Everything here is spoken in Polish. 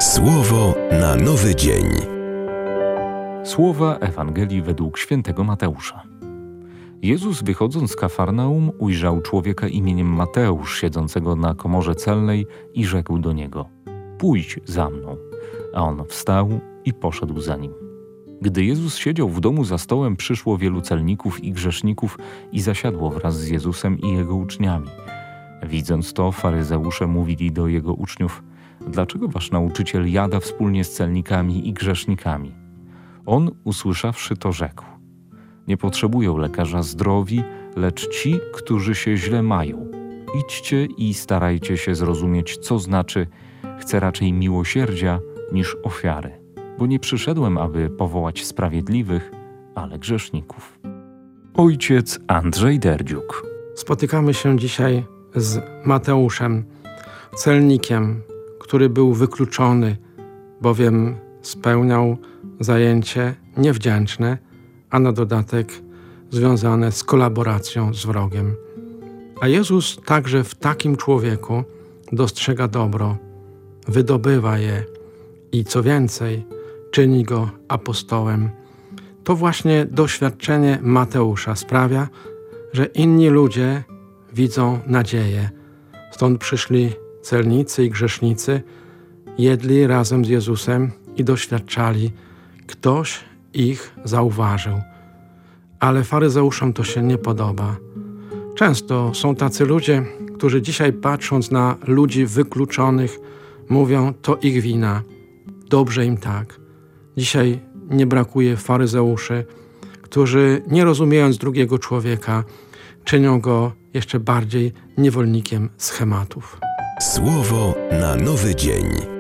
Słowo na nowy dzień. Słowa Ewangelii według świętego Mateusza. Jezus, wychodząc z Kafarnaum, ujrzał człowieka imieniem Mateusz, siedzącego na komorze celnej, i rzekł do niego: „Pójdź za mną”. A on wstał i poszedł za nim. Gdy Jezus siedział w domu za stołem, przyszło wielu celników i grzeszników i zasiadło wraz z Jezusem i jego uczniami. Widząc to, faryzeusze mówili do jego uczniów: „Dlaczego wasz nauczyciel jada wspólnie z celnikami i grzesznikami?” On, usłyszawszy to, rzekł: „Nie potrzebują lekarza zdrowi, lecz ci, którzy się źle mają. Idźcie i starajcie się zrozumieć, co znaczy: chcę raczej miłosierdzia niż ofiary. Bo nie przyszedłem, aby powołać sprawiedliwych, ale grzeszników”. Ojciec Andrzej Derdziuk. Spotykamy się dzisiaj z Mateuszem, celnikiem, który był wykluczony, bowiem spełniał zajęcie niewdzięczne, a na dodatek związane z kolaboracją z wrogiem. A Jezus także w takim człowieku dostrzega dobro, wydobywa je i co więcej, czyni go apostołem. To właśnie doświadczenie Mateusza sprawia, że inni ludzie widzą nadzieję. Stąd przyszli celnicy i grzesznicy, jedli razem z Jezusem i doświadczali: ktoś ich zauważył. Ale faryzeuszom to się nie podoba. Często są tacy ludzie, którzy dzisiaj, patrząc na ludzi wykluczonych, mówią: to ich wina, dobrze im tak. Dzisiaj nie brakuje faryzeuszy, którzy, nie rozumiejąc drugiego człowieka, czynią go jeszcze bardziej niewolnikiem schematów. Słowo na nowy dzień.